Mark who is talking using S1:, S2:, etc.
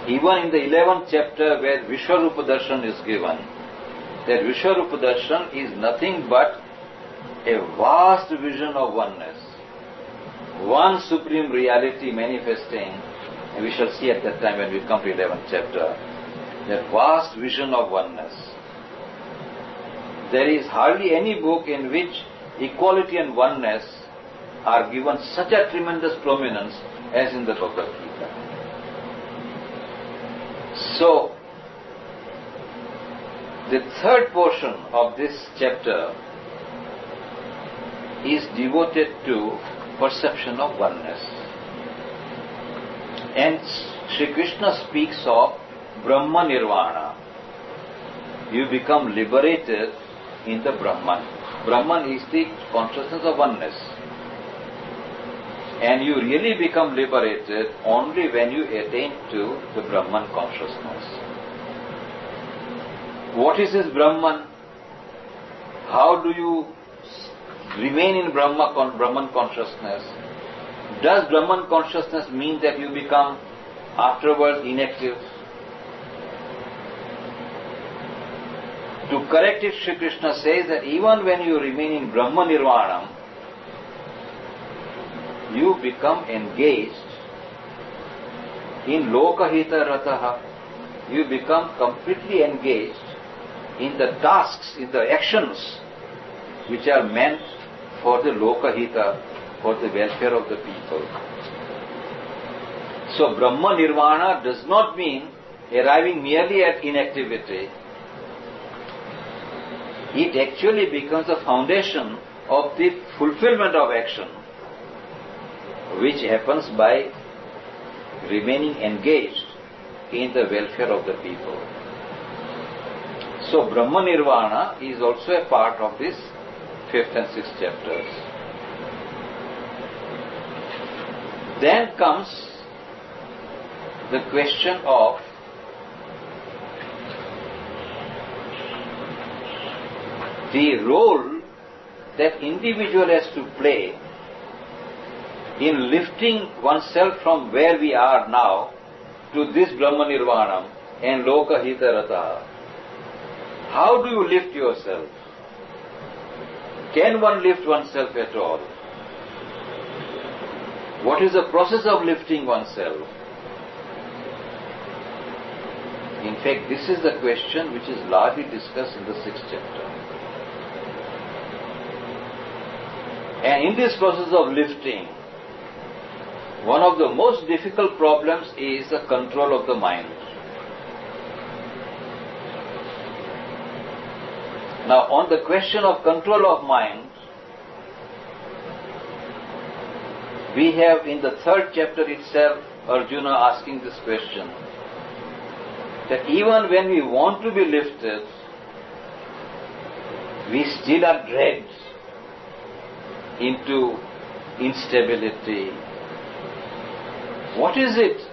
S1: Even in the 11th chapter where Vishwarupa Darshan is given, that Vishwarupa Darshan is nothing but a vast vision of oneness. One supreme reality manifesting, and we shall see at that time when we come to 11th chapter, that vast vision of oneness. There is hardly any book in which equality and oneness are given such a tremendous prominence as in the Bhagavad Gita. So, the third portion of this chapter is devoted to perception of oneness. And Sri Krishna speaks of Brahma Nirvana. You become liberated in the Brahman. Brahman is the consciousness of oneness. And you really become liberated only when you attain to the Brahman consciousness. What is this Brahman? How do you remain in Brahman consciousness? Does Brahman consciousness mean that you become afterwards inactive? To correct it, Sri Krishna says that even when you remain in Brahma Nirvana, you become engaged in Lokahita Rataha. You become completely engaged in the tasks, in the actions which are meant for the Lokahita, for the welfare of the people. So Brahma Nirvana does not mean arriving merely at inactivity. It actually becomes the foundation of the fulfillment of action, which happens by remaining engaged in the welfare of the people. So Brahma Nirvana is also a part of this 5th and 6th chapters. Then comes the question of the role that individual has to play in lifting oneself from where we are now to this Brahma Nirvana and Lokahita Rataha. How do you lift yourself? Can one lift oneself at all? What is the process of lifting oneself? In fact, this is the question which is largely discussed in the 6th chapter. And in this process of lifting, one of the most difficult problems is the control of the mind. Now, on the question of control of mind, we have in the 3rd chapter itself Arjuna asking this question, that even when we want to be lifted, we still are dragged into instability. What is it